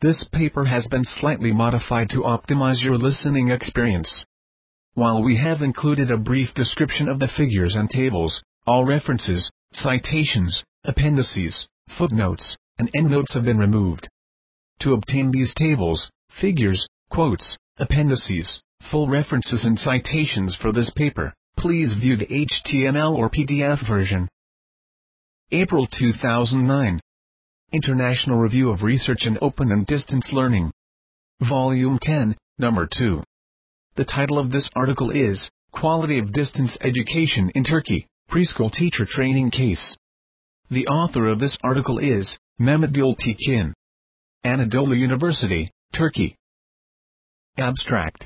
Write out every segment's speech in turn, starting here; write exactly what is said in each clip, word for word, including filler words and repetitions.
This paper has been slightly modified to optimize your listening experience. While we have included a brief description of the figures and tables, all references, citations, appendices, footnotes, and endnotes have been removed. To obtain these tables, figures, quotes, appendices, full references and citations for this paper, please view the H T M L or P D F version. April two thousand nine. International Review of Research in Open and Distance Learning. Volume ten, Number two. The title of this article is, Quality of Distance Education in Turkey, Preschool Teacher Training Case. The author of this article is, Mehmet Gültekin. Anadolu University, Turkey. Abstract.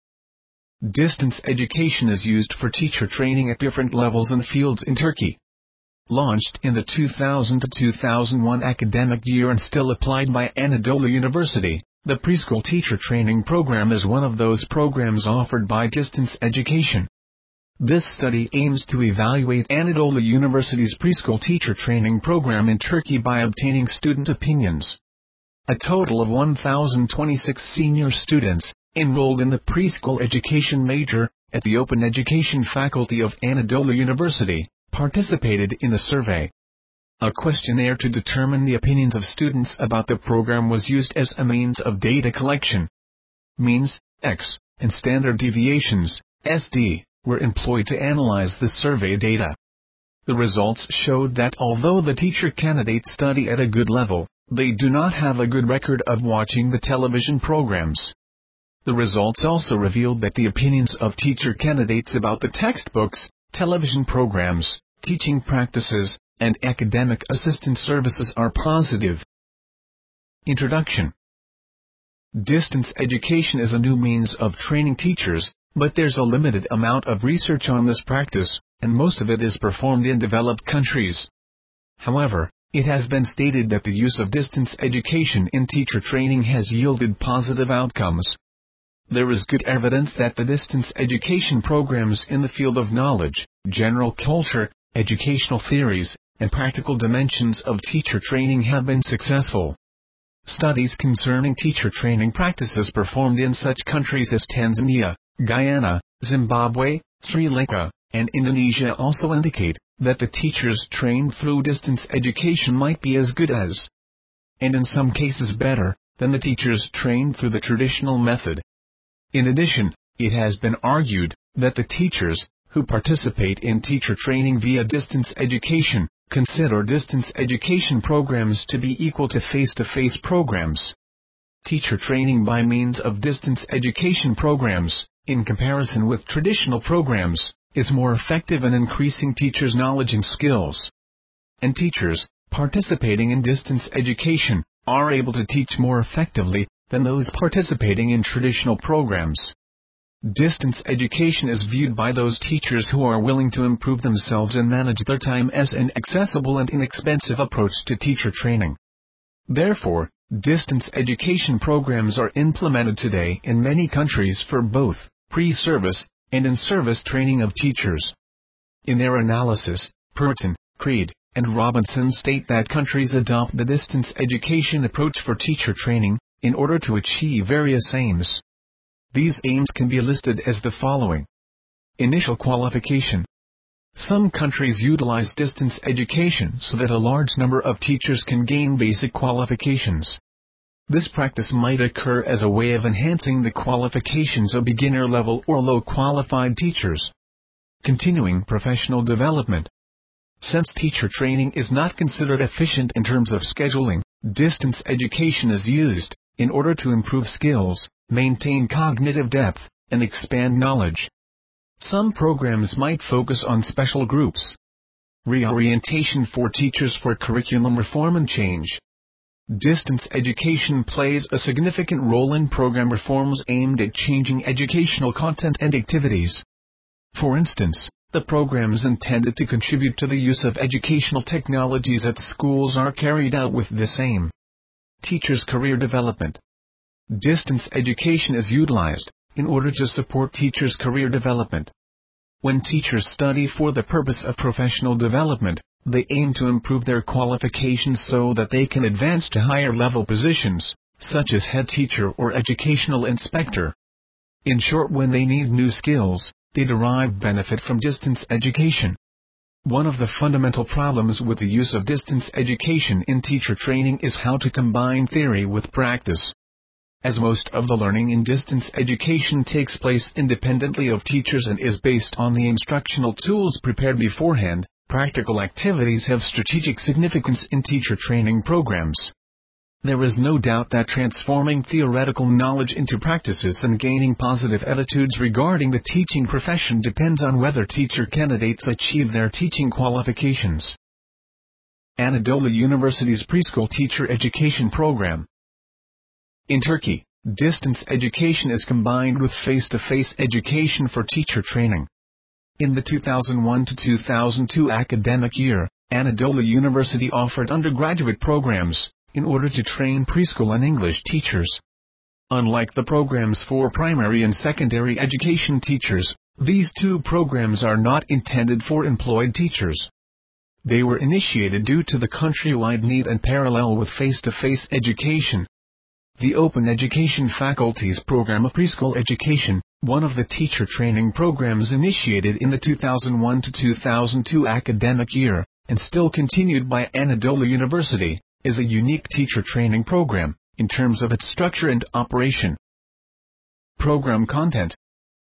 Distance education is used for teacher training at different levels and fields in Turkey. Launched in the two thousand to two thousand one academic year and still applied by Anadolu University, the preschool teacher training program is one of those programs offered by distance education. This study aims to evaluate Anadolu University's preschool teacher training program in Turkey by obtaining student opinions. A total of one thousand twenty-six senior students, enrolled in the preschool education major, at the Open Education Faculty of Anadolu University, participated in the survey. A questionnaire to determine the opinions of students about the program was used as a means of data collection. Means, X, and standard deviations, S D, were employed to analyze the survey data. The results showed that although the teacher candidates study at a good level, they do not have a good record of watching the television programs. The results also revealed that the opinions of teacher candidates about the textbooks, television programs, teaching practices, and academic assistance services are positive. Introduction. Distance education is a new means of training teachers, but there's a limited amount of research on this practice, and most of it is performed in developed countries. However, it has been stated that the use of distance education in teacher training has yielded positive outcomes. There is good evidence that the distance education programs in the field of knowledge, general culture, educational theories, and practical dimensions of teacher training have been successful. Studies concerning teacher training practices performed in such countries as Tanzania, Guyana, Zimbabwe, Sri Lanka, and Indonesia also indicate that the teachers trained through distance education might be as good as, and in some cases better, than the teachers trained through the traditional method. In addition, it has been argued that the teachers, who participate in teacher training via distance education, consider distance education programs to be equal to face-to-face programs. Teacher training by means of distance education programs, in comparison with traditional programs, is more effective in increasing teachers' knowledge and skills. And teachers, participating in distance education, are able to teach more effectively than those participating in traditional programs. Distance education is viewed by those teachers who are willing to improve themselves and manage their time as an accessible and inexpensive approach to teacher training. Therefore, distance education programs are implemented today in many countries for both pre-service and in-service training of teachers. In their analysis, Purton, Creed, and Robinson state that countries adopt the distance education approach for teacher training in order to achieve various aims. These aims can be listed as the following. Initial qualification. Some countries utilize distance education so that a large number of teachers can gain basic qualifications. This practice might occur as a way of enhancing the qualifications of beginner-level or low-qualified teachers. Continuing professional development. Since teacher training is not considered efficient in terms of scheduling, distance education is used in order to improve skills, maintain cognitive depth, and expand knowledge. Some programs might focus on special groups. Reorientation for teachers for curriculum reform and change. Distance education plays a significant role in program reforms aimed at changing educational content and activities. For instance, the programs intended to contribute to the use of educational technologies at schools are carried out with this aim. Teachers' career development. Distance education is utilized in order to support teachers' career development. When teachers study for the purpose of professional development, they aim to improve their qualifications so that they can advance to higher level positions, such as head teacher or educational inspector. In short, when they need new skills, they derive benefit from distance education. One of the fundamental problems with the use of distance education in teacher training is how to combine theory with practice. As most of the learning in distance education takes place independently of teachers and is based on the instructional tools prepared beforehand, practical activities have strategic significance in teacher training programs. There is no doubt that transforming theoretical knowledge into practices and gaining positive attitudes regarding the teaching profession depends on whether teacher candidates achieve their teaching qualifications. Anadolu University's Preschool Teacher Education Program. In Turkey, distance education is combined with face-to-face education for teacher training. In the two thousand one to two thousand two academic year, Anadolu University offered undergraduate programs in order to train preschool and English teachers. Unlike the programs for primary and secondary education teachers, these two programs are not intended for employed teachers. They were initiated due to the countrywide need and parallel with face-to-face education. The Open Education Faculty's Program of Preschool Education, one of the teacher training programs initiated in the two thousand one to two thousand two academic year, and still continued by Anadolu University, is a unique teacher training program, in terms of its structure and operation. Program content.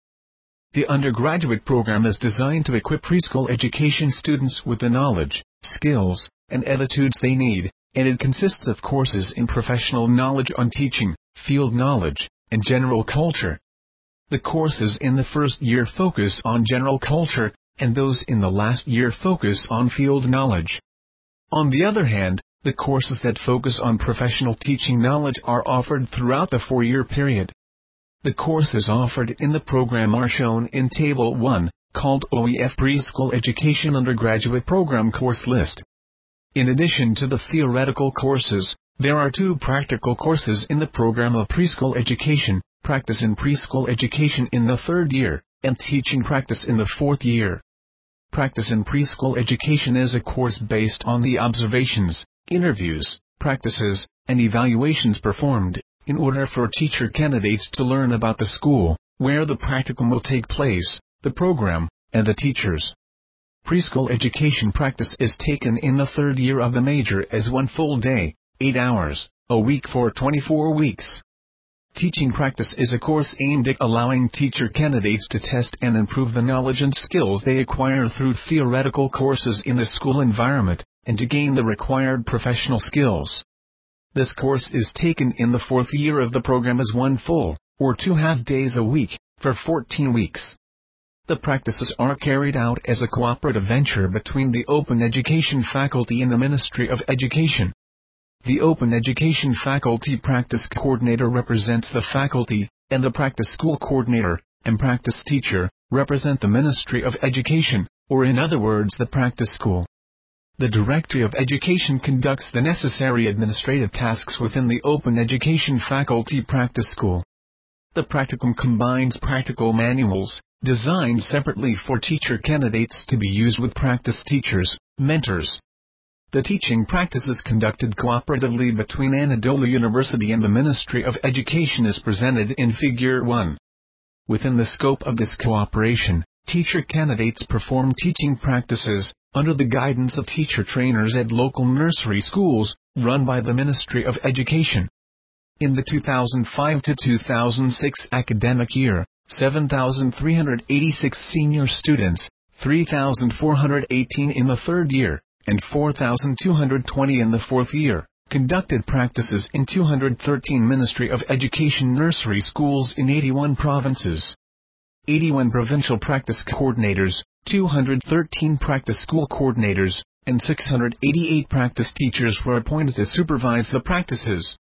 The undergraduate program is designed to equip preschool education students with the knowledge, skills, and attitudes they need, and it consists of courses in professional knowledge on teaching, field knowledge, and general culture. The courses in the first year focus on general culture, and those in the last year focus on field knowledge. On the other hand, the courses that focus on professional teaching knowledge are offered throughout the four-year period. The courses offered in the program are shown in Table one, called O E F Preschool Education Undergraduate Program Course List. In addition to the theoretical courses, there are two practical courses in the program of preschool education, Practice in Preschool Education in the third year, and Teaching Practice in the fourth year. Practice in Preschool Education is a course based on the observations, interviews, practices, and evaluations performed, in order for teacher candidates to learn about the school, where the practicum will take place, the program, and the teachers. Preschool education practice is taken in the third year of the major as one full day, eight hours, a week for twenty-four weeks. Teaching practice is a course aimed at allowing teacher candidates to test and improve the knowledge and skills they acquire through theoretical courses in the school environment, and to gain the required professional skills. This course is taken in the fourth year of the program as one full, or two half days a week, for fourteen weeks. The practices are carried out as a cooperative venture between the Open Education Faculty and the Ministry of Education. The Open Education Faculty Practice Coordinator represents the faculty, and the Practice School Coordinator and Practice Teacher represent the Ministry of Education, or in other words the practice school. The Directorate of Education conducts the necessary administrative tasks within the Open Education Faculty Practice School. The practicum combines practical manuals, designed separately for teacher candidates to be used with practice teachers, mentors. The teaching practice is conducted cooperatively between Anadolu University and the Ministry of Education as presented in Figure one. Within the scope of this cooperation, teacher candidates perform teaching practices, under the guidance of teacher trainers at local nursery schools, run by the Ministry of Education. In the two thousand five to two thousand six academic year, seven thousand three hundred eighty-six senior students, three thousand four hundred eighteen in the third year, and four thousand two hundred twenty in the fourth year, conducted practices in two hundred thirteen Ministry of Education nursery schools in eighty-one provinces. eighty-one provincial practice coordinators, two hundred thirteen practice school coordinators, and six hundred eighty-eight practice teachers were appointed to supervise the practices.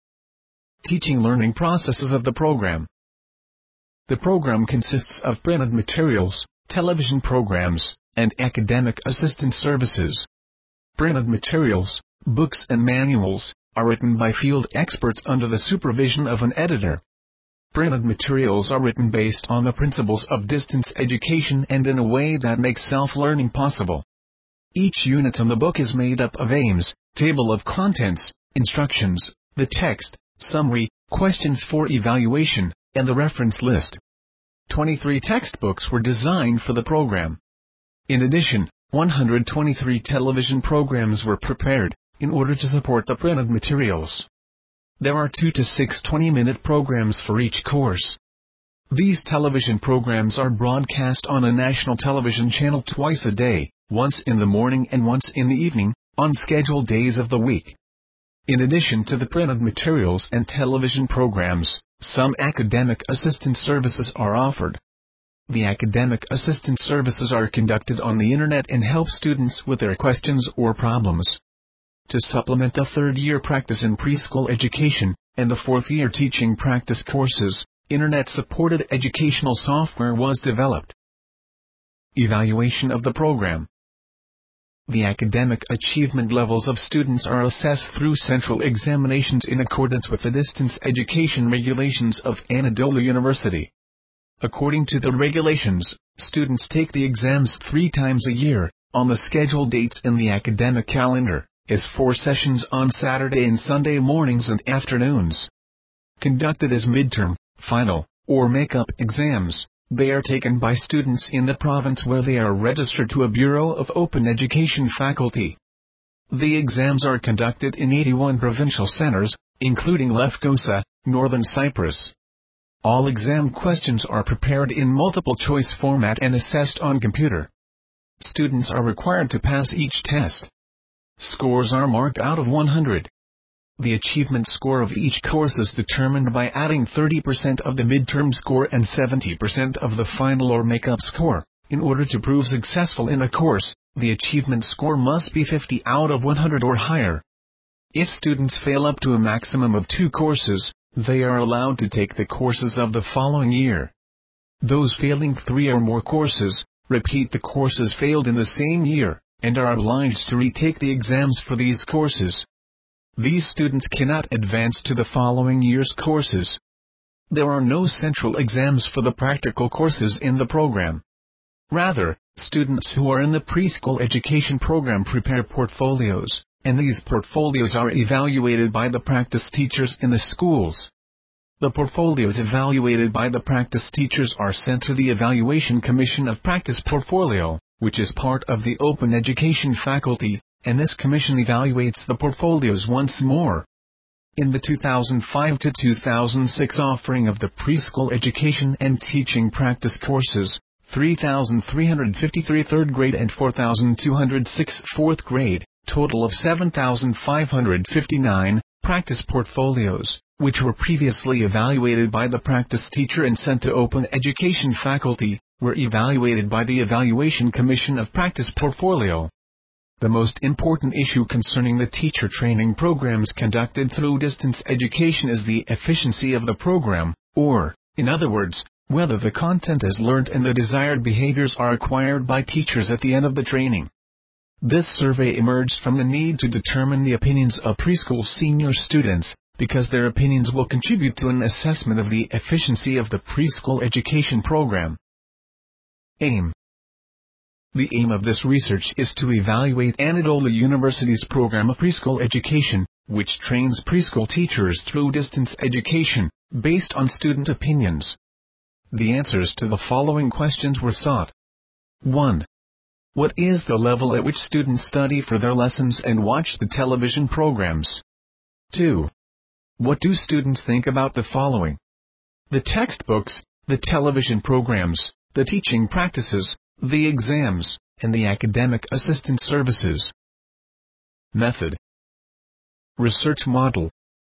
Teaching learning processes of the program. The program consists of printed materials, television programs, and academic assistance services. Printed materials, books and manuals, are written by field experts under the supervision of an editor. Printed materials are written based on the principles of distance education and in a way that makes self-learning possible. Each unit in the book is made up of aims, table of contents, instructions, the text, summary, questions for evaluation, and the reference list. twenty-three textbooks were designed for the program. In addition, one hundred twenty-three television programs were prepared, in order to support the printed materials. There are two to six twenty-minute programs for each course. These television programs are broadcast on a national television channel twice a day, once in the morning and once in the evening, on scheduled days of the week. In addition to the printed materials and television programs, some academic assistance services are offered. The academic assistance services are conducted on the Internet and help students with their questions or problems. To supplement the third-year practice in preschool education, and the fourth-year teaching practice courses, Internet-supported educational software was developed. Evaluation of the program. The academic achievement levels of students are assessed through central examinations in accordance with the distance education regulations of Anadolu University. According to the regulations, students take the exams three times a year, on the scheduled dates in the academic calendar, as four sessions on Saturday and Sunday mornings and afternoons. Conducted as midterm, final, or make-up exams, they are taken by students in the province where they are registered to a Bureau of Open Education faculty. The exams are conducted in eighty-one provincial centers, including Lefkosa, Northern Cyprus. All exam questions are prepared in multiple-choice format and assessed on computer. Students are required to pass each test. Scores are marked out of one hundred. The achievement score of each course is determined by adding thirty percent of the midterm score and seventy percent of the final or make-up score. In order to prove successful in a course, the achievement score must be fifty out of one hundred or higher. If students fail up to a maximum of two courses, they are allowed to take the courses of the following year. Those failing three or more courses, repeat the courses failed in the same year, and are obliged to retake the exams for these courses. These students cannot advance to the following year's courses. There are no central exams for the practical courses in the program. Rather, students who are in the preschool education program prepare portfolios, and these portfolios are evaluated by the practice teachers in the schools. The portfolios evaluated by the practice teachers are sent to the Evaluation Commission of Practice Portfolio, which is part of the Open Education faculty, and this commission evaluates the portfolios once more. In the two thousand five to two thousand six offering of the preschool education and teaching practice courses, three thousand three hundred fifty-three third grade and four thousand two hundred six fourth grade, total of seven thousand five hundred fifty-nine, practice portfolios, which were previously evaluated by the practice teacher and sent to Open Education faculty, were evaluated by the Evaluation Commission of Practice Portfolio. The most important issue concerning the teacher training programs conducted through distance education is the efficiency of the program, or, in other words, whether the content is learned and the desired behaviors are acquired by teachers at the end of the training. This survey emerged from the need to determine the opinions of preschool senior students, because their opinions will contribute to an assessment of the efficiency of the preschool education program. Aim. The aim of this research is to evaluate Anadolu University's program of preschool education, which trains preschool teachers through distance education, based on student opinions. The answers to the following questions were sought. one. What is the level at which students study for their lessons and watch the television programs? two. What do students think about the following? The textbooks, the television programs, the teaching practices, the exams, and the academic assistance services. Method. Research model.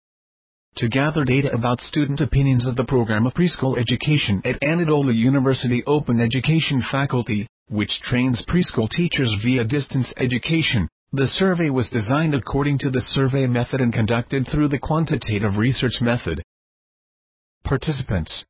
To gather data about student opinions of the program of preschool education at Anadolu University Open Education faculty, which trains preschool teachers via distance education, the survey was designed according to the survey method and conducted through the quantitative research method. Participants.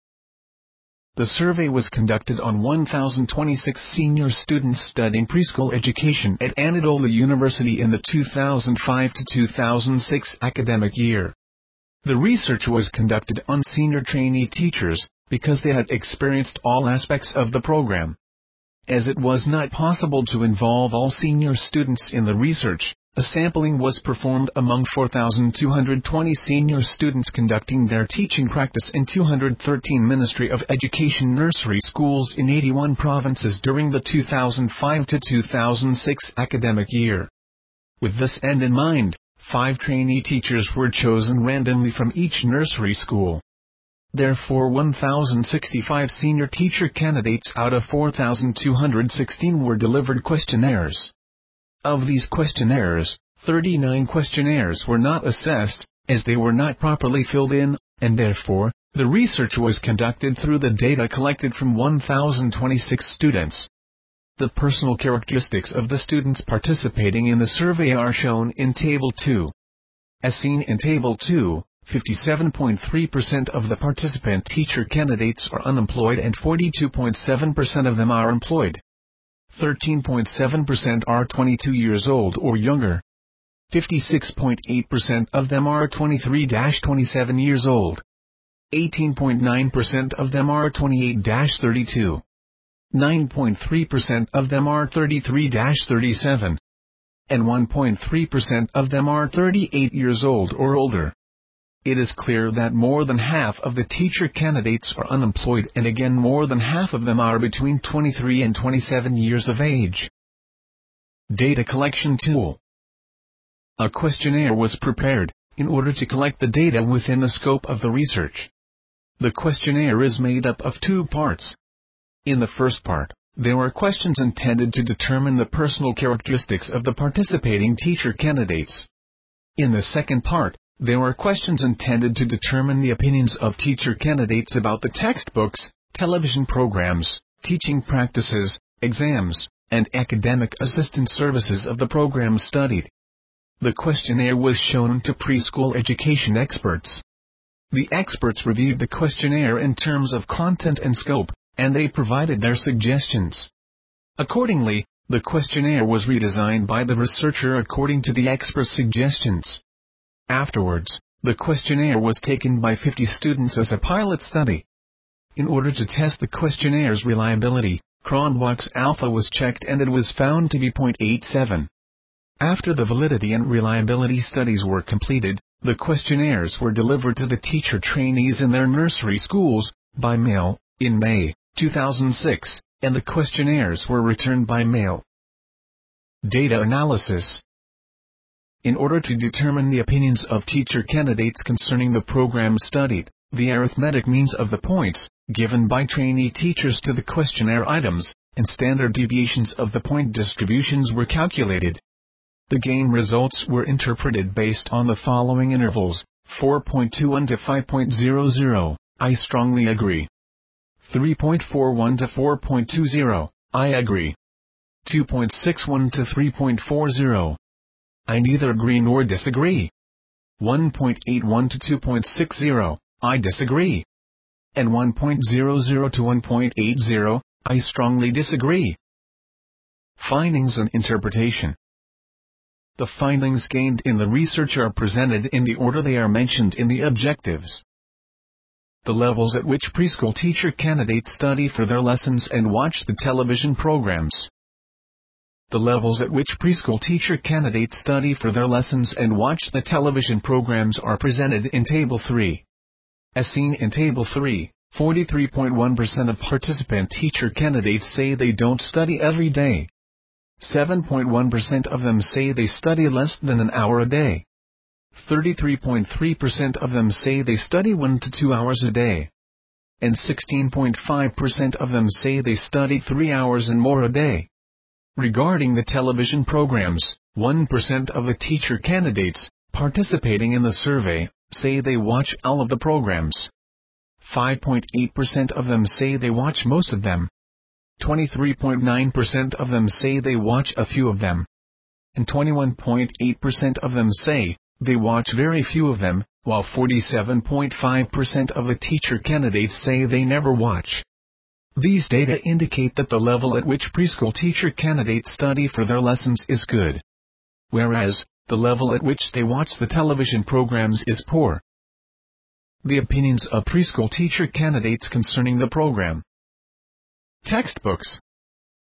The survey was conducted on one thousand twenty-six senior students studying preschool education at Anadolu University in the two thousand five to two thousand six academic year. The research was conducted on senior trainee teachers, because they had experienced all aspects of the program. As it was not possible to involve all senior students in the research, A sampling was performed among four thousand two hundred twenty senior students conducting their teaching practice in two hundred thirteen Ministry of Education nursery schools in eighty-one provinces during the two thousand five to two thousand six academic year. With this end in mind, five trainee teachers were chosen randomly from each nursery school. Therefore, one thousand sixty-five senior teacher candidates out of four thousand two hundred sixteen were delivered questionnaires. Of these questionnaires, thirty-nine questionnaires were not assessed, as they were not properly filled in, and therefore, the research was conducted through the data collected from one thousand twenty-six students. The personal characteristics of the students participating in the survey are shown in Table two. As seen in Table two, fifty-seven point three percent of the participant teacher candidates are unemployed and forty-two point seven percent of them are employed. thirteen point seven percent are twenty-two years old or younger. fifty-six point eight percent of them are twenty-three to twenty-seven years old. eighteen point nine percent of them are twenty-eight to thirty-two. nine point three percent of them are thirty-three to thirty-seven. And one point three percent of them are thirty-eight years old or older. It is clear that more than half of the teacher candidates are unemployed, and again more than half of them are between twenty-three and twenty-seven years of age. Data collection tool. A questionnaire was prepared, in order to collect the data within the scope of the research. The questionnaire is made up of two parts. In the first part, there are questions intended to determine the personal characteristics of the participating teacher candidates. In the second part, there are questions intended to determine the opinions of teacher candidates about the textbooks, television programs, teaching practices, exams, and academic assistance services of the programs studied. The questionnaire was shown to preschool education experts. The experts reviewed the questionnaire in terms of content and scope, and they provided their suggestions. Accordingly, the questionnaire was redesigned by the researcher according to the experts' suggestions. Afterwards, the questionnaire was taken by fifty students as a pilot study. In order to test the questionnaires' reliability, Cronbach's alpha was checked and it was found to be zero point eight seven. After the validity and reliability studies were completed, the questionnaires were delivered to the teacher trainees in their nursery schools, by mail, in May two thousand six, and the questionnaires were returned by mail. Data analysis. In order to determine the opinions of teacher candidates concerning the program studied, the arithmetic means of the points, given by trainee teachers to the questionnaire items, and standard deviations of the point distributions were calculated. The gain results were interpreted based on the following intervals: four point two one to five point zero zero, I strongly agree. three point four one to four point two zero, I agree. two point six one to three point four zero, I neither agree nor disagree. one point eight one to two point six zero, I disagree. And one point zero zero to one point eight zero, I strongly disagree. Findings and interpretation. The findings gained in the research are presented in the order they are mentioned in the objectives. The levels at which preschool teacher candidates study for their lessons and watch the television programs. The levels at which preschool teacher candidates study for their lessons and watch the television programs are presented in Table three. As seen in Table three, forty-three point one percent of participant teacher candidates say they don't study every day. seven point one percent of them say they study less than an hour a day. thirty-three point three percent of them say they study one to two hours a day. And sixteen point five percent of them say they study three hours and more a day. Regarding the television programs, one percent of the teacher candidates participating in the survey say they watch all of the programs. five point eight percent of them say they watch most of them. twenty-three point nine percent of them say they watch a few of them. And twenty-one point eight percent of them say they watch very few of them, while forty-seven point five percent of the teacher candidates say they never watch. These data indicate that the level at which preschool teacher candidates study for their lessons is good, whereas the level at which they watch the television programs is poor. The opinions of preschool teacher candidates concerning the program. Textbooks.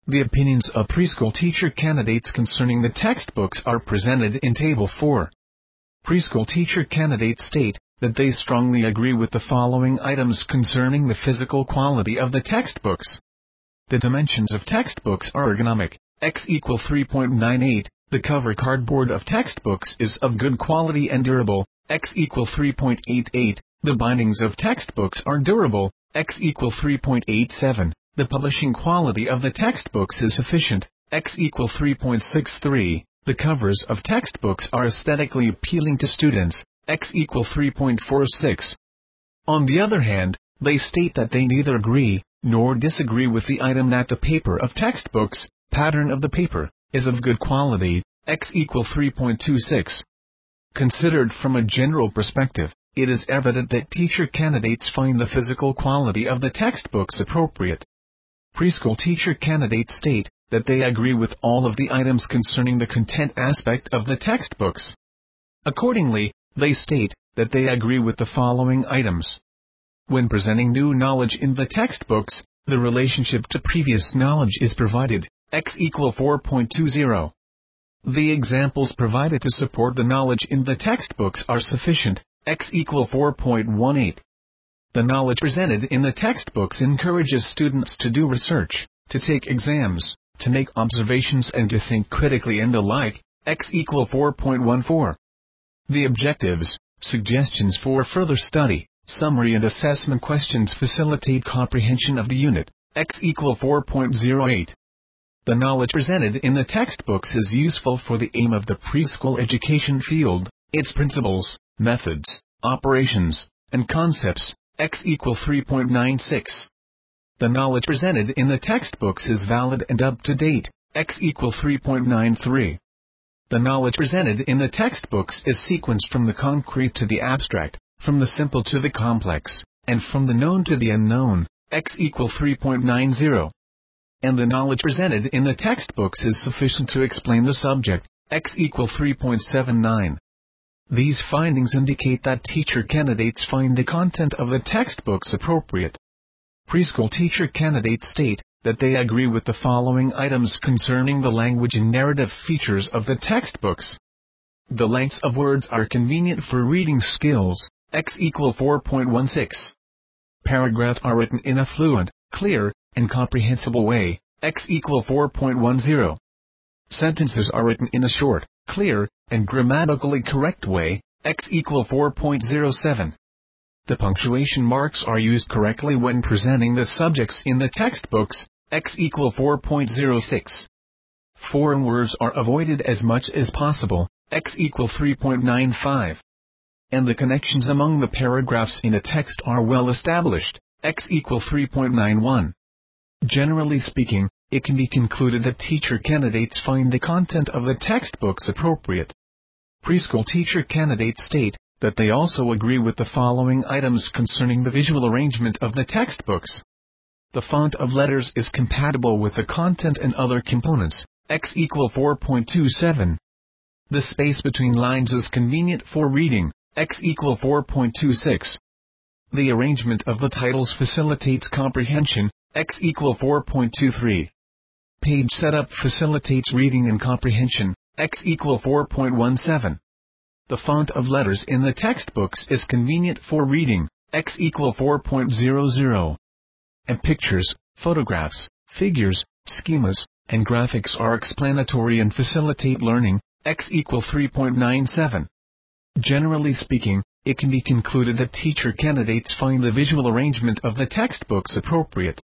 The opinions of preschool teacher candidates concerning the textbooks are presented in Table four. Preschool teacher candidates state that they strongly agree with the following items concerning the physical quality of the textbooks. The dimensions of textbooks are ergonomic, X equal three point nine eight, the cover cardboard of textbooks is of good quality and durable, X equal three point eight eight, the bindings of textbooks are durable, X equal three point eight seven, the publishing quality of the textbooks is sufficient, X equal three point six three, the covers of textbooks are aesthetically appealing to students, X equal three point four six. On the other hand, they state that they neither agree nor disagree with the item that the paper of textbooks, pattern of the paper, is of good quality, X equal three point two six. Considered from a general perspective, it is evident that teacher candidates find the physical quality of the textbooks appropriate. Preschool teacher candidates state that they agree with all of the items concerning the content aspect of the textbooks. Accordingly, they state that they agree with the following items. When presenting new knowledge in the textbooks, the relationship to previous knowledge is provided, X equal four point two zero. The examples provided to support the knowledge in the textbooks are sufficient, X equal four point one eight. The knowledge presented in the textbooks encourages students to do research, to take exams, to make observations and to think critically and the like, X equal four point one four. The objectives, suggestions for further study, summary and assessment questions facilitate comprehension of the unit, X equal four point zero eight. The knowledge presented in the textbooks is useful for the aim of the preschool education field, its principles, methods, operations, and concepts, X equal three point nine six. The knowledge presented in the textbooks is valid and up to date, X equal three point nine three. The knowledge presented in the textbooks is sequenced from the concrete to the abstract, from the simple to the complex, and from the known to the unknown, X equal three point nine zero. And the knowledge presented in the textbooks is sufficient to explain the subject, X equal three point seven nine. These findings indicate that teacher candidates find the content of the textbooks appropriate. Preschool teacher candidates state that they agree with the following items concerning the language and narrative features of the textbooks. The lengths of words are convenient for reading skills, X equal four point one six. Paragraphs are written in a fluent, clear, and comprehensible way, X equal four point one zero. Sentences are written in a short, clear, and grammatically correct way, X equal four point zero seven. The punctuation marks are used correctly when presenting the subjects in the textbooks, X equal four point zero six. Foreign words are avoided as much as possible, X equal three point nine five. And the connections among the paragraphs in a text are well established, X equal three point nine one. Generally speaking, it can be concluded that teacher candidates find the content of the textbooks appropriate. Preschool teacher candidates state that they also agree with the following items concerning the visual arrangement of the textbooks. The font of letters is compatible with the content and other components, X equal four point two seven. The space between lines is convenient for reading, X equal four point two six. The arrangement of the titles facilitates comprehension, X equal four point two three. Page setup facilitates reading and comprehension, X equal four point one seven. The font of letters in the textbooks is convenient for reading, X equal four point zero zero. And pictures, photographs, figures, schemas, and graphics are explanatory and facilitate learning, X equal three point nine seven. Generally speaking, it can be concluded that teacher candidates find the visual arrangement of the textbooks appropriate.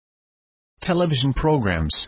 Television programs.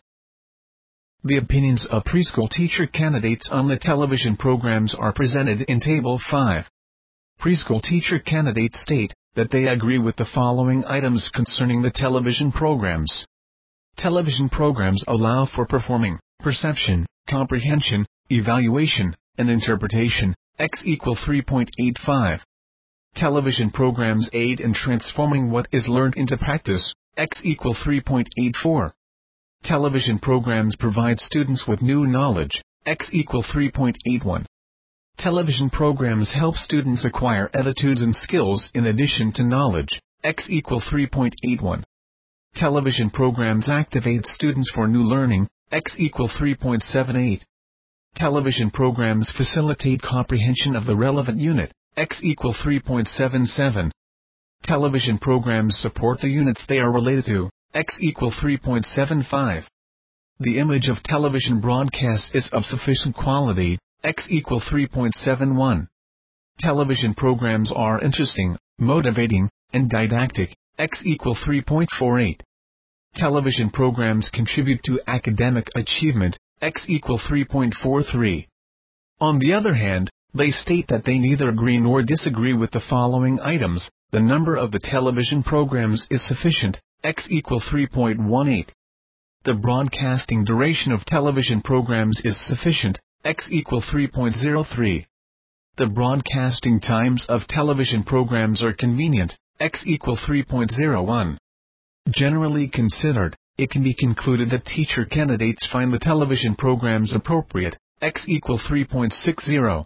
The opinions of preschool teacher candidates on the television programs are presented in Table five. Preschool teacher candidates state that they agree with the following items concerning the television programs. Television programs allow for performing, perception, comprehension, evaluation, and interpretation, X equal three point eight five. Television programs aid in transforming what is learned into practice, X equal three point eight four. Television programs provide students with new knowledge, X equal three point eight one. Television programs help students acquire attitudes and skills in addition to knowledge, X equal three point eight one. Television programs activate students for new learning, X equal three point seven eight. Television programs facilitate comprehension of the relevant unit, X equal three point seven seven. Television programs support the units they are related to, X equal three point seven five. The image of television broadcasts is of sufficient quality, X equal three point seven one. Television programs are interesting, motivating, and didactic, X equal three point four eight. Television programs contribute to academic achievement, X equal three point four three. On the other hand, they state that they neither agree nor disagree with the following items. The number of the television programs is sufficient, X equal three point one eight. The broadcasting duration of television programs is sufficient, X equal three point zero three. The broadcasting times of television programs are convenient, X equal three point zero one. Generally considered, it can be concluded that teacher candidates find the television programs appropriate, X equal three point six zero.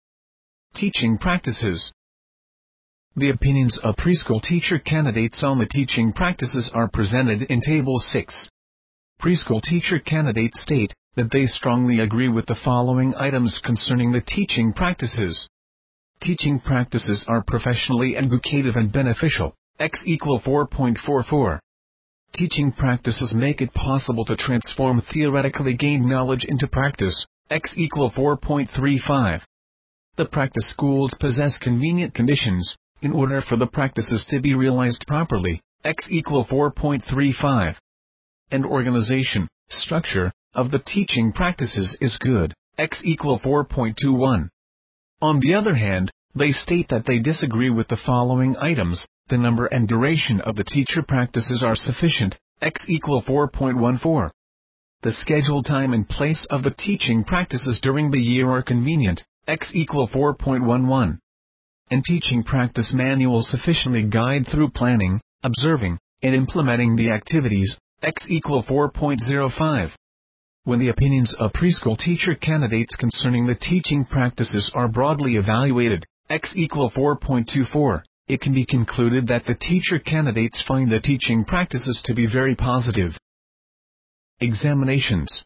Teaching practices. The opinions of preschool teacher candidates on the teaching practices are presented in Table six. Preschool teacher candidates state that they strongly agree with the following items concerning the teaching practices. Teaching practices are professionally educative and beneficial, X equal four point four four. Teaching practices make it possible to transform theoretically gained knowledge into practice, X equal four point three five. The practice schools possess convenient conditions in order for the practices to be realized properly, X equal four point three five. And organization, structure, of the teaching practices is good, X equal four point two one. On the other hand, they state that they disagree with the following items. The number and duration of the teacher practices are sufficient, X equal four point one four. The scheduled time and place of the teaching practices during the year are convenient, X equal four point one one. And teaching practice manuals sufficiently guide through planning, observing, and implementing the activities, X equal four point zero five. When the opinions of preschool teacher candidates concerning the teaching practices are broadly evaluated, X equal four point two four, it can be concluded that the teacher candidates find the teaching practices to be very positive. Examinations.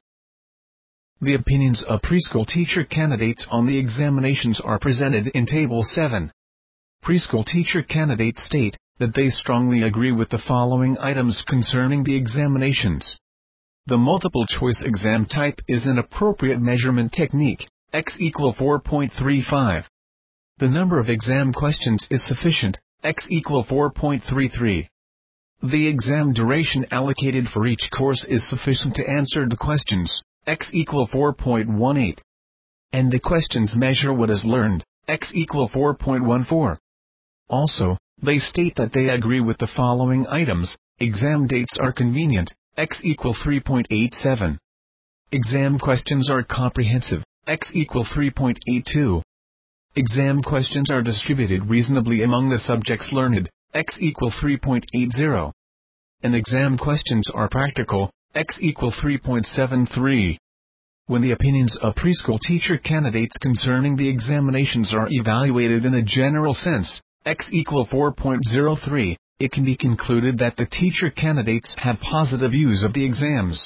The opinions of preschool teacher candidates on the examinations are presented in Table seven. Preschool teacher candidates state that they strongly agree with the following items concerning the examinations. The multiple choice exam type is an appropriate measurement technique, X equal four point three five. The number of exam questions is sufficient, X equal four point three three. The exam duration allocated for each course is sufficient to answer the questions, X equal four point one eight. And the questions measure what is learned, X equal four point one four. Also, they state that they agree with the following items. Exam dates are convenient, X equal three point eight seven. Exam questions are comprehensive, X equal three point eight two. Exam questions are distributed reasonably among the subjects learned, X equal three point eight zero. And exam questions are practical, X equal three point seven three. When the opinions of preschool teacher candidates concerning the examinations are evaluated in a general sense, X equal four point zero three, it can be concluded that the teacher candidates have positive views of the exams.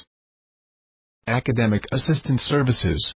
Academic assistance services.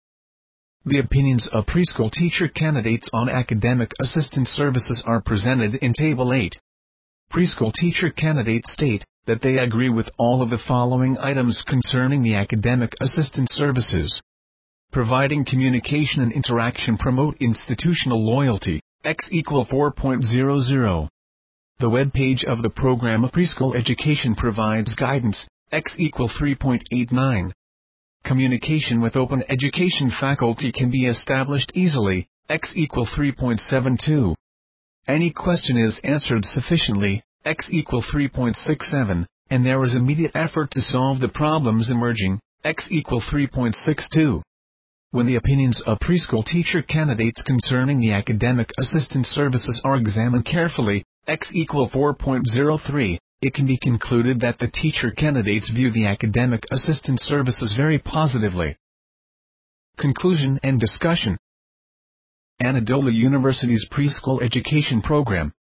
The opinions of preschool teacher candidates on academic assistance services are presented in Table eight. Preschool teacher candidates state that they agree with all of the following items concerning the academic assistance services. Providing communication and interaction promote institutional loyalty, X equal four point zero zero. The web page of the program of preschool education provides guidance, X equal three point eight nine. Communication with open education faculty can be established easily, X equal three point seven two. Any question is answered sufficiently, X equal three point six seven, and there is immediate effort to solve the problems emerging, X equal three point six two. When the opinions of preschool teacher candidates concerning the academic assistance services are examined carefully, X equal four point zero three, it can be concluded that the teacher candidates view the academic assistance services very positively. Conclusion and discussion. Anadolu University's preschool education program,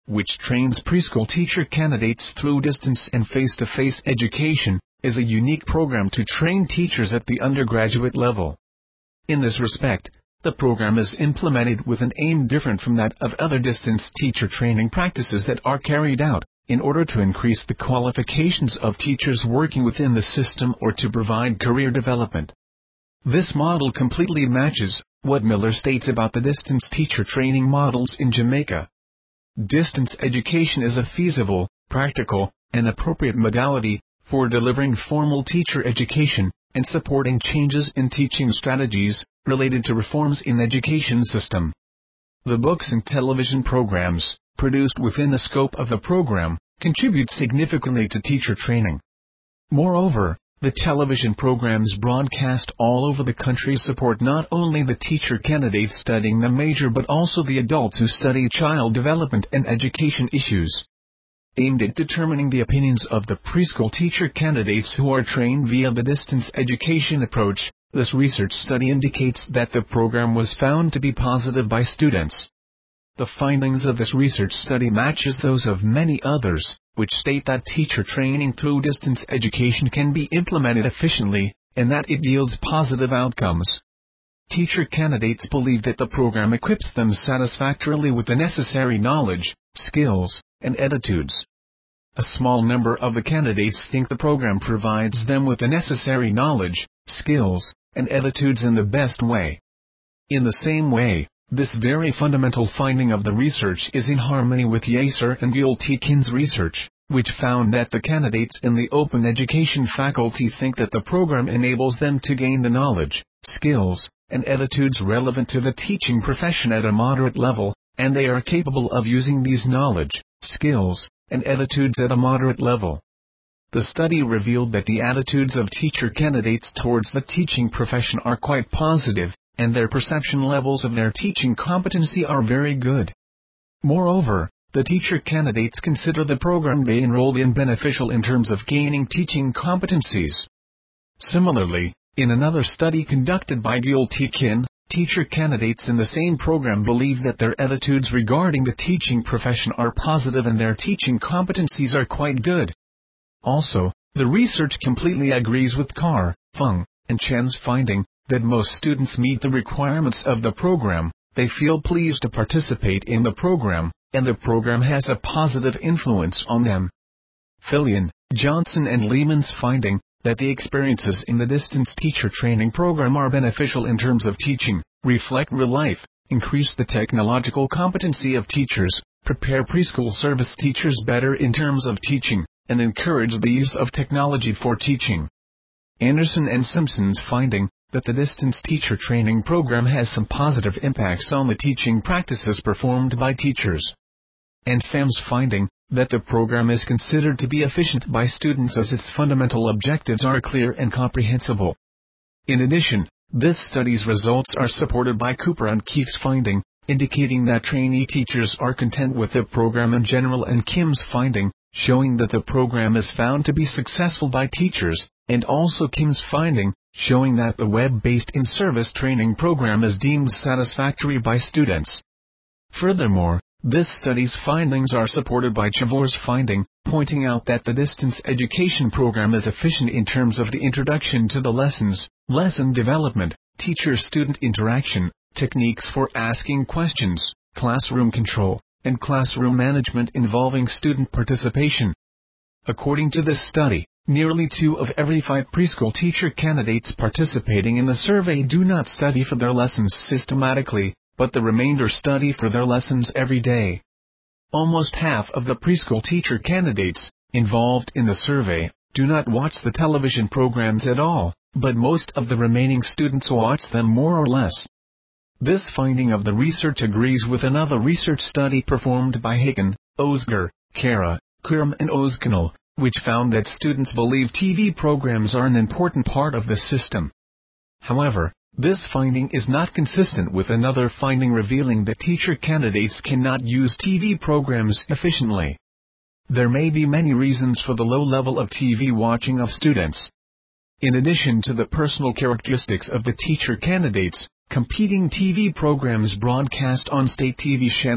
which trains preschool teacher candidates through distance and face-to-face education, is a unique program to train teachers at the undergraduate level. In this respect, the program is implemented with an aim different from that of other distance teacher training practices that are carried out, in order to increase the qualifications of teachers working within the system or to provide career development. This model completely matches what Miller states about the distance teacher training models in Jamaica. Distance education is a feasible, practical, and appropriate modality for delivering formal teacher education and supporting changes in teaching strategies related to reforms in education system. The books and television programs produced within the scope of the program contribute significantly to teacher training. Moreover, the television programs broadcast all over the country support not only the teacher candidates studying the major but also the adults who study child development and education issues. Aimed at determining the opinions of the preschool teacher candidates who are trained via the distance education approach, this research study indicates that the program was found to be positive by students. The findings of this research study matches those of many others, which state that teacher training through distance education can be implemented efficiently, and that it yields positive outcomes. Teacher candidates believe that the program equips them satisfactorily with the necessary knowledge, skills, and attitudes. A small number of the candidates think the program provides them with the necessary knowledge, skills, and attitudes in the best way. In the same way, this very fundamental finding of the research is in harmony with Yaser and Gultekin's research, which found that the candidates in the open education faculty think that the program enables them to gain the knowledge, skills, and attitudes relevant to the teaching profession at a moderate level, and they are capable of using these knowledge, skills, and attitudes at a moderate level. The study revealed that the attitudes of teacher candidates towards the teaching profession are quite positive, and their perception levels of their teaching competency are very good. Moreover, the teacher candidates consider the program they enrolled in beneficial in terms of gaining teaching competencies. Similarly, in another study conducted by Gultekin, teacher candidates in the same program believe that their attitudes regarding the teaching profession are positive and their teaching competencies are quite good. Also, the research completely agrees with Carr, Fung, and Chen's finding that most students meet the requirements of the program, they feel pleased to participate in the program, and the program has a positive influence on them. Fillion, Johnson and Lehman's finding that the experiences in the distance teacher training program are beneficial in terms of teaching, reflect real life, increase the technological competency of teachers, prepare preschool service teachers better in terms of teaching, and encourage the use of technology for teaching. Anderson and Simpson's finding that the distance teacher training program has some positive impacts on the teaching practices performed by teachers. And Pham's finding that the program is considered to be efficient by students as its fundamental objectives are clear and comprehensible. In addition, this study's results are supported by Cooper and Keefe's finding, indicating that trainee teachers are content with the program in general, and Kim's finding, showing that the program is found to be successful by teachers, and also Kim's finding, showing that the web-based in-service training program is deemed satisfactory by students. Furthermore, this study's findings are supported by Chavor's finding, pointing out that the distance education program is efficient in terms of the introduction to the lessons, lesson development, teacher-student interaction, techniques for asking questions, classroom control, and classroom management involving student participation. According to this study, nearly two of every five preschool teacher candidates participating in the survey do not study for their lessons systematically, but the remainder study for their lessons every day. Almost half of the preschool teacher candidates involved in the survey do not watch the television programs at all, but most of the remaining students watch them more or less. This finding of the research agrees with another research study performed by Hagen, Osger, Kara, Kurum and Ozkanal, which found that students believe T V programs are an important part of the system. However, this finding is not consistent with another finding revealing that teacher candidates cannot use T V programs efficiently. There may be many reasons for the low level of T V watching of students. In addition to the personal characteristics of the teacher candidates, competing T V programs broadcast on state T V channels,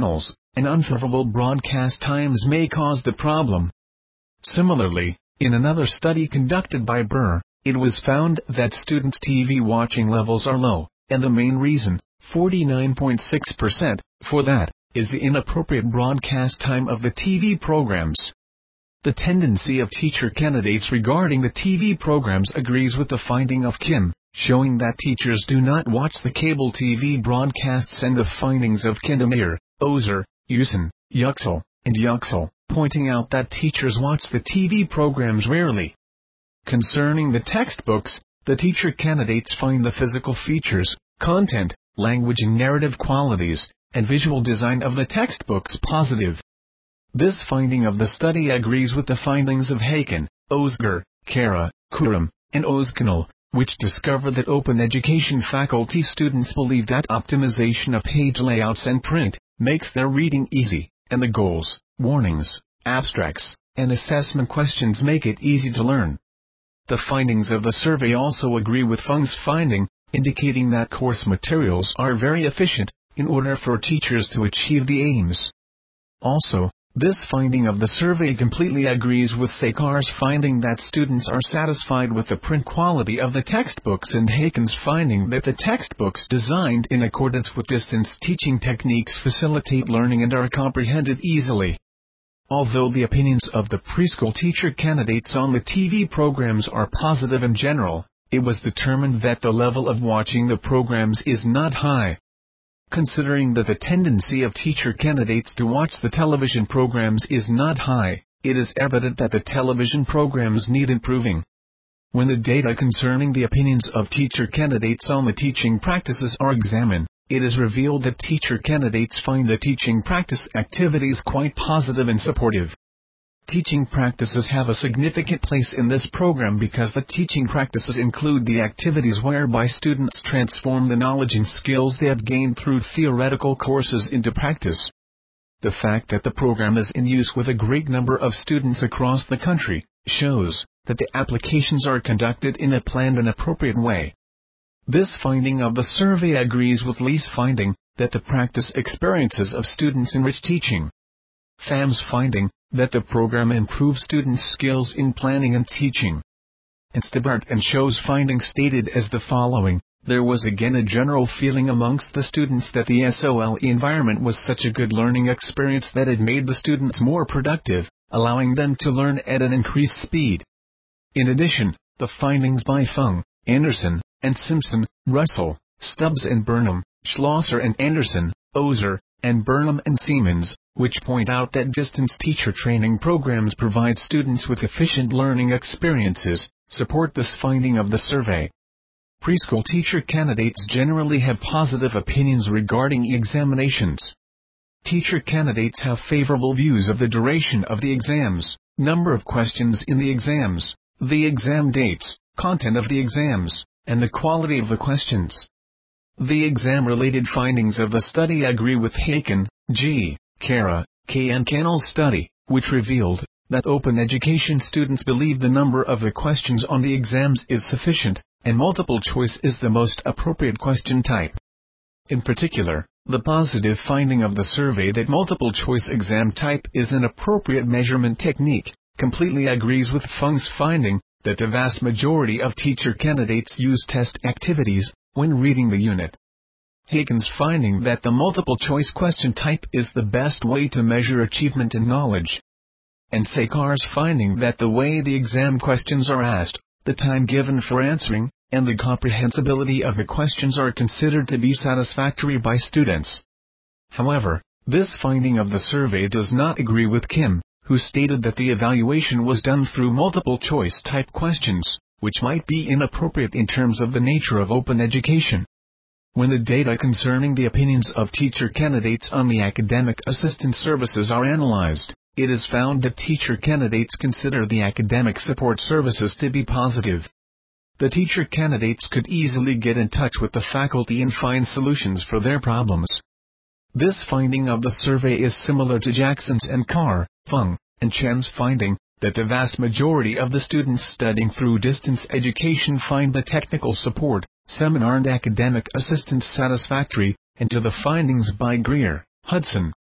and unfavorable broadcast times may cause the problem. Similarly, in another study conducted by Burr, it was found that students' T V watching levels are low, and the main reason, forty-nine point six percent, for that, is the inappropriate broadcast time of the T V programs. The tendency of teacher candidates regarding the T V programs agrees with the finding of Kim, showing that teachers do not watch the cable T V broadcasts, and the findings of Kindermeyer, Ozer, Usen, Yüksel, and Yüksel, pointing out that teachers watch the T V programs rarely. Concerning the textbooks, the teacher candidates find the physical features, content, language and narrative qualities, and visual design of the textbooks positive. This finding of the study agrees with the findings of Haken, Özgür, Kara, Kurum, and Özkanal, which discovered that open education faculty students believe that optimization of page layouts and print makes their reading easy, and the goals, warnings, abstracts, and assessment questions make it easy to learn. The findings of the survey also agree with Fung's finding, indicating that course materials are very efficient in order for teachers to achieve the aims. Also, this finding of the survey completely agrees with Sekar's finding that students are satisfied with the print quality of the textbooks, and Haken's finding that the textbooks designed in accordance with distance teaching techniques facilitate learning and are comprehended easily. Although the opinions of the preschool teacher candidates on the T V programs are positive in general, it was determined that the level of watching the programs is not high. Considering that the tendency of teacher candidates to watch the television programs is not high, it is evident that the television programs need improving. When the data concerning the opinions of teacher candidates on the teaching practices are examined, it is revealed that teacher candidates find the teaching practice activities quite positive and supportive. Teaching practices have a significant place in this program because the teaching practices include the activities whereby students transform the knowledge and skills they have gained through theoretical courses into practice. The fact that the program is in use with a great number of students across the country shows that the applications are conducted in a planned and appropriate way. This finding of the survey agrees with Lee's finding that the practice experiences of students enrich teaching. Pham's finding that the program improves students' skills in planning and teaching. And Stebart and Show's findings stated as the following: there was again a general feeling amongst the students that the S O L E environment was such a good learning experience that it made the students more productive, allowing them to learn at an increased speed. In addition, the findings by Fung, Anderson, and Simpson, Russell, Stubbs and Burnham, Schlosser and Anderson, Ozer, and Burnham and Siemens, which point out that distance teacher training programs provide students with efficient learning experiences, support this finding of the survey. Preschool teacher candidates generally have positive opinions regarding examinations. Teacher candidates have favorable views of the duration of the exams, number of questions in the exams, the exam dates, content of the exams, and the quality of the questions. The exam-related findings of the study agree with Haken, G., Kara, K. and Cannell's study, which revealed that open education students believe the number of the questions on the exams is sufficient, and multiple choice is the most appropriate question type. In particular, the positive finding of the survey that multiple choice exam type is an appropriate measurement technique completely agrees with Fung's finding that the vast majority of teacher candidates use test activities when reading the unit. Haken's finding that the multiple choice question type is the best way to measure achievement and knowledge. And Sekar's finding that the way the exam questions are asked, the time given for answering, and the comprehensibility of the questions are considered to be satisfactory by students. However, this finding of the survey does not agree with Kim, who stated that the evaluation was done through multiple choice type questions, which might be inappropriate in terms of the nature of open education. When the data concerning the opinions of teacher candidates on the academic assistance services are analyzed, it is found that teacher candidates consider the academic support services to be positive. The teacher candidates could easily get in touch with the faculty and find solutions for their problems. This finding of the survey is similar to Jackson's and Carr, Fung, and Chen's finding that the vast majority of the students studying through distance education find the technical support, seminar and academic assistance satisfactory, and to the findings by Greer, Hudson,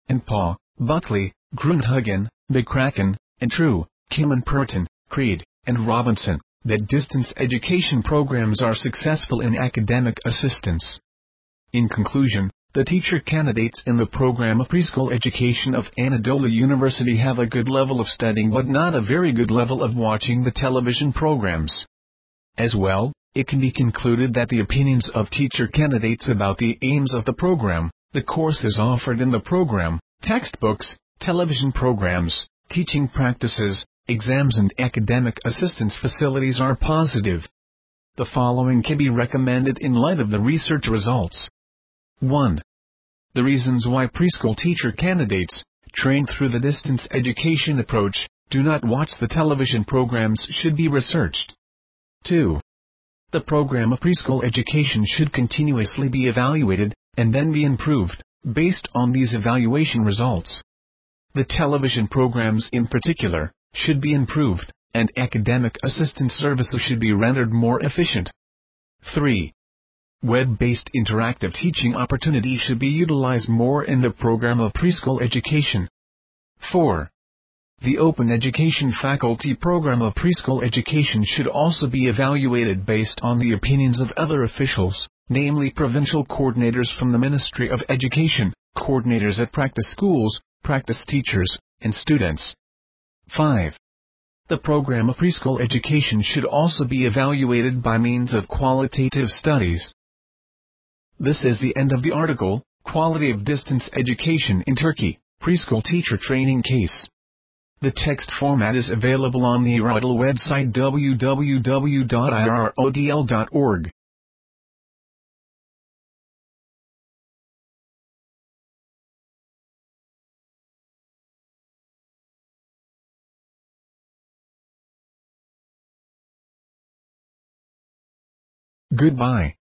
and Paul, Buckley, Grundhagen, McCracken, and True, Kim and Purton, Creed, and Robinson, that distance education programs are successful in academic assistance. In conclusion, the teacher candidates in the program of preschool education of Anadolu University have a good level of studying but not a very good level of watching the television programs. As well, it can be concluded that the opinions of teacher candidates about the aims of the program, the courses offered in the program, textbooks, television programs, teaching practices, exams and academic assistance facilities are positive. The following can be recommended in light of the research results. one. The reasons why preschool teacher candidates, trained through the distance education approach, do not watch the television programs should be researched. two. The program of preschool education should continuously be evaluated, and then be improved, based on these evaluation results. The television programs in particular, should be improved, and academic assistance services should be rendered more efficient. three. Web-based interactive teaching opportunities should be utilized more in the program of preschool education. four. The Open Education Faculty Program of Preschool Education should also be evaluated based on the opinions of other officials, namely provincial coordinators from the Ministry of Education, coordinators at practice schools, practice teachers, and students. five. The program of preschool education should also be evaluated by means of qualitative studies. This is the end of the article, Quality of Distance Education in Turkey, Preschool Teacher Training Case. The text format is available on the I R O D L website w w w dot i r o d l dot org. Goodbye.